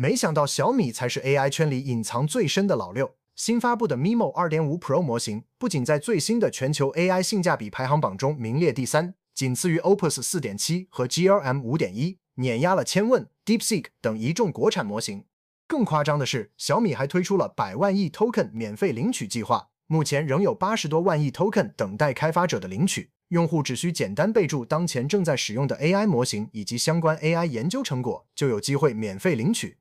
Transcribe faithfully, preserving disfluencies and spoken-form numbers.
没想到小米才是 A I 圈里隐藏最深的老六。新发布的 M I M O 二点五 Pro 模型不仅在最新的全球 A I 性价比排行榜中名列第三，仅次于 Opus 四点七 和 G L M 五点一，碾压了千问、DeepSeek 等一众国产模型。更夸张的是，小米还推出了百万亿 token 免费领取计划，目前仍有八十多万亿 token 等待开发者的领取。用户只需简单备注当前正在使用的 A I 模型以及相关 A I 研究成果，就有机会免费领取。